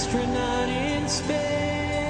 astronaut in space.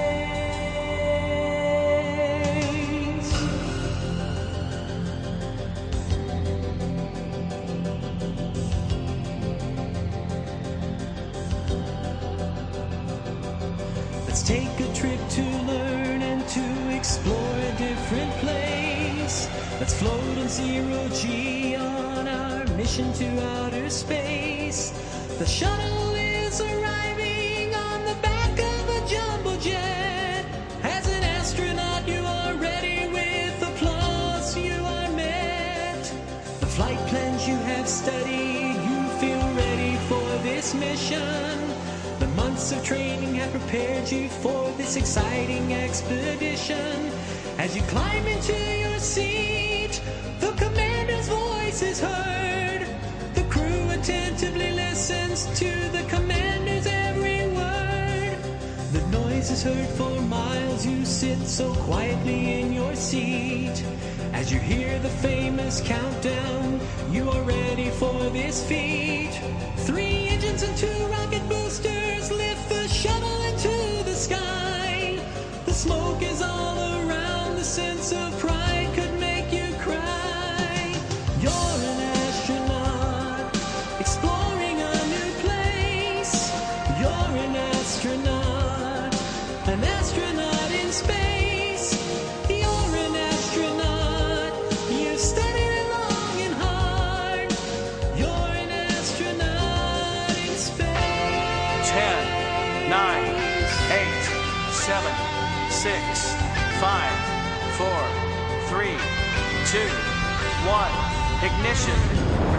Let's take a trip to learn and to explore a different place. Let's float in zero G on our mission to outer space. The shuttle is arriving on the back of a jumbo jet. As an astronaut you are ready, with applause you are met. The flight plans you have studied, you feel ready for this mission. The months of training have prepared you for this exciting expedition. As you climb into your seat, the commander's voice is heard. The crew attentively listens to the commander's every word. The noise is heard for miles, you sit so quietly in your seat. As you hear the famous countdown, you are ready for this feat. 3 engines and 2 rocket boosters lift the shuttle into the sky. The smoke is all around, the sense of pride could make you cry. You're an astronaut, exploring a new place. You're an astronaut in space. You're an astronaut, you've studied long and hard. You're an astronaut in space. 10, 9, 8, 7, 6, 5, 4, 3, 2, 1, ignition.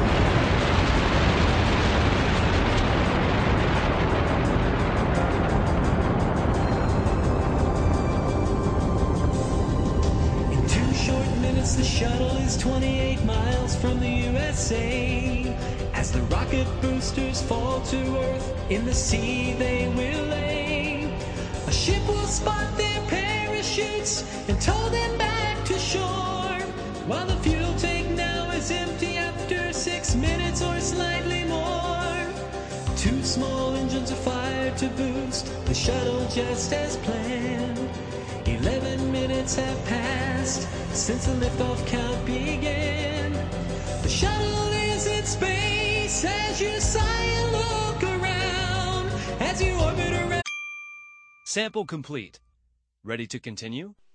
In 2 short minutes, the shuttle is 28 miles from the USA. As the rocket boosters fall to Earth, in the sea they will lay. A ship will spot their parachutes and tow them back to shore. While the fuel tank now is empty after 6 minutes or slightly more. 2 small engines are fired to boost the shuttle just as planned. 11 minutes have passed since the liftoff count began. The shuttle is in space as you sigh and look around. As you orbit around. Sample complete. Ready to continue?